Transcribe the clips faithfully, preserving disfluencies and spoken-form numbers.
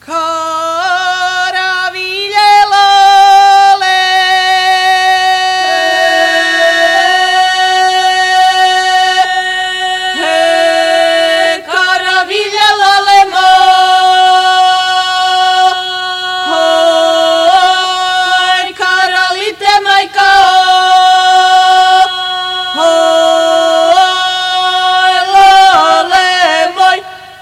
Caraville lale, caraville lale mo, oi caralite majka, oi lale moj.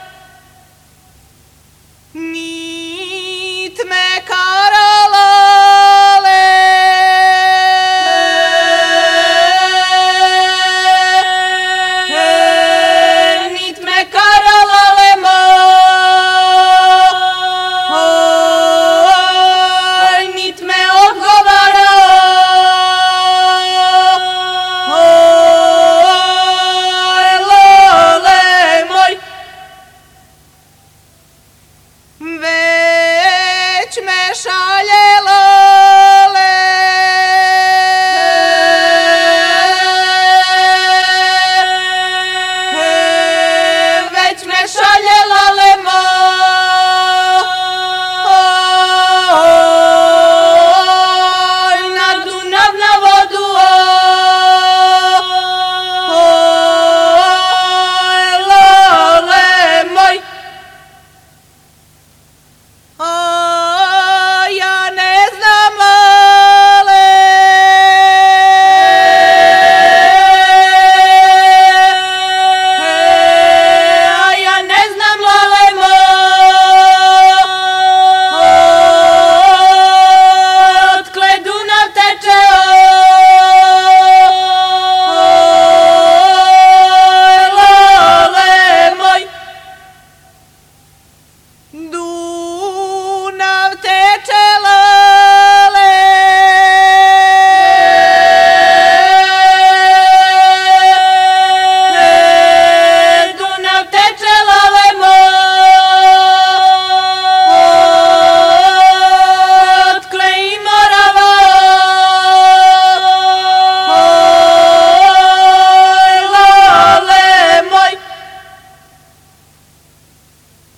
Nit me karalale, nit me karalale mo, oj, nit me odgovara, oj, lale moj. Već me šalje lale, već me šalje lale mo, oj, na Dunav na vodu, oj, lale moj. A ja ne znam lale, a ja ne znam lale mo, otkle Dunav teče, oj, lale moj.